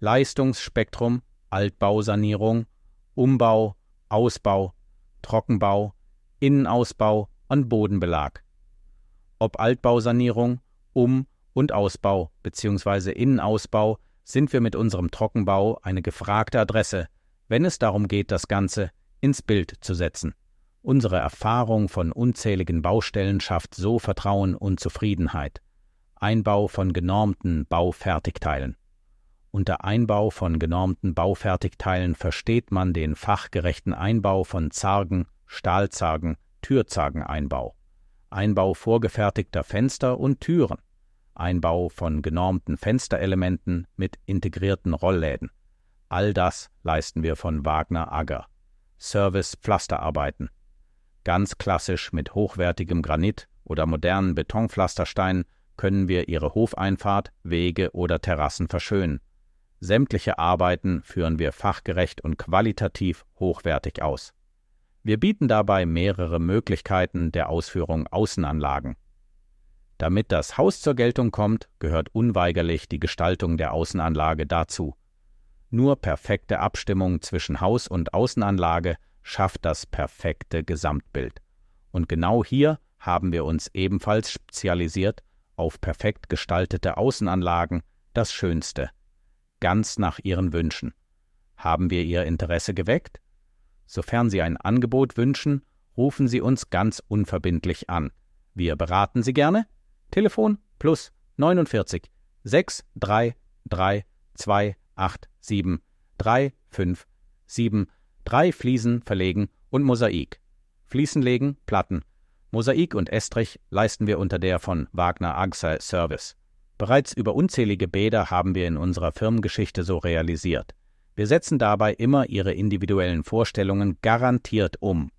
Leistungsspektrum, Altbausanierung, Umbau, Ausbau, Trockenbau, Innenausbau und Bodenbelag. Ob Altbausanierung, und Ausbau bzw. Innenausbau sind wir mit unserem Trockenbau eine gefragte Adresse, wenn es darum geht, das Ganze ins Bild zu setzen. Unsere Erfahrung von unzähligen Baustellen schafft so Vertrauen und Zufriedenheit. Einbau von genormten Baufertigteilen. Unter Einbau von genormten Baufertigteilen versteht man den fachgerechten Einbau von Zargen, Stahlzargen, Türzargeneinbau, Einbau vorgefertigter Fenster und Türen, Einbau von genormten Fensterelementen mit integrierten Rollläden. All das leisten wir von Wagner Agger. Service Pflasterarbeiten. Ganz klassisch mit hochwertigem Granit oder modernen Betonpflastersteinen können wir Ihre Hofeinfahrt, Wege oder Terrassen verschönen. Sämtliche Arbeiten führen wir fachgerecht und qualitativ hochwertig aus. Wir bieten dabei mehrere Möglichkeiten der Ausführung Außenanlagen. Damit das Haus zur Geltung kommt, gehört unweigerlich die Gestaltung der Außenanlage dazu. Nur perfekte Abstimmung zwischen Haus- und Außenanlage schafft das perfekte Gesamtbild. Und genau hier haben wir uns ebenfalls spezialisiert auf perfekt gestaltete Außenanlagen, das Schönste. Ganz nach Ihren Wünschen. Haben wir Ihr Interesse geweckt? Sofern Sie ein Angebot wünschen, rufen Sie uns ganz unverbindlich an. Wir beraten Sie gerne. Telefon +49 633 287 357 3 Fliesen verlegen und Mosaik. Fliesen legen, Platten. Mosaik und Estrich leisten wir unter der von Wagner Agger Service. Bereits über unzählige Bäder haben wir in unserer Firmengeschichte so realisiert. Wir setzen dabei immer Ihre individuellen Vorstellungen garantiert um.